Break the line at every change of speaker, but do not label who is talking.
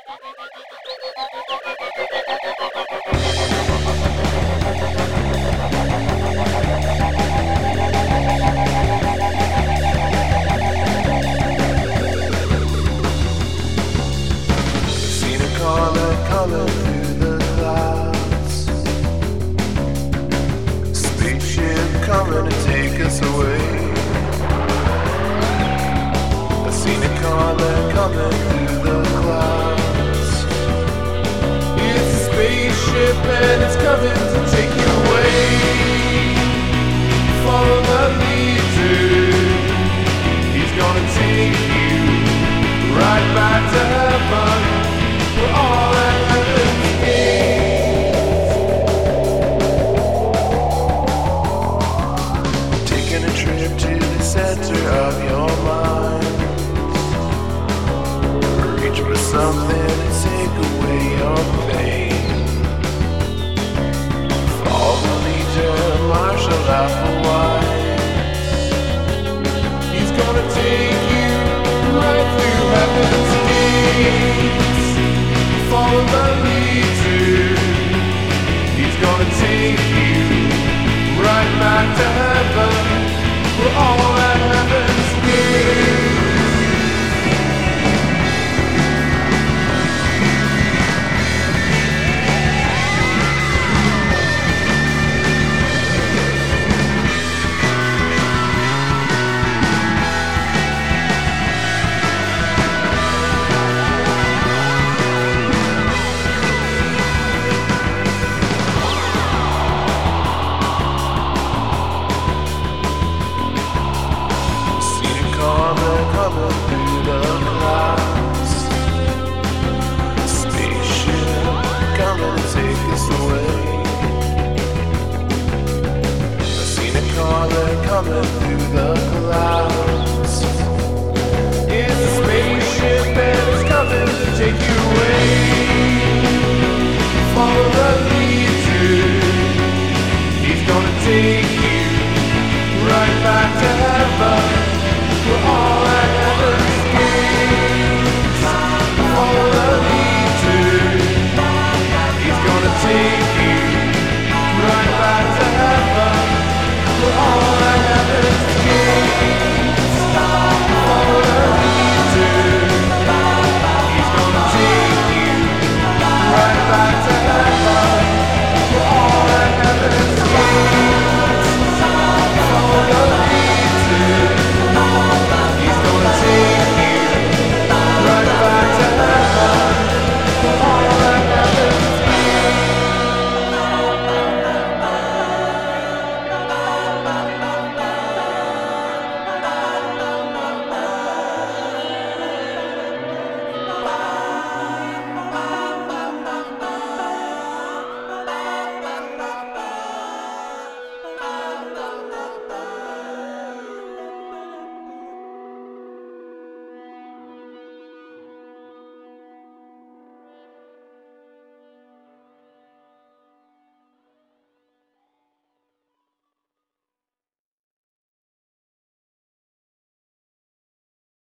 Seen a color through the clouds. Spaceship coming to take us away. I seen a color coming through the clouds. It's a spaceship and it's coming to take you away. Follow the leader. He's gonna take you right back to heaven. We're all at heaven's gate. Taking a trip to the center of your mind. Reach for something to take away your pain. Follow the leader, marshal out the wise. He's gonna take you right through heaven's gates. Follow the leader. He's gonna take you right back to heaven. We're all at heaven's gate.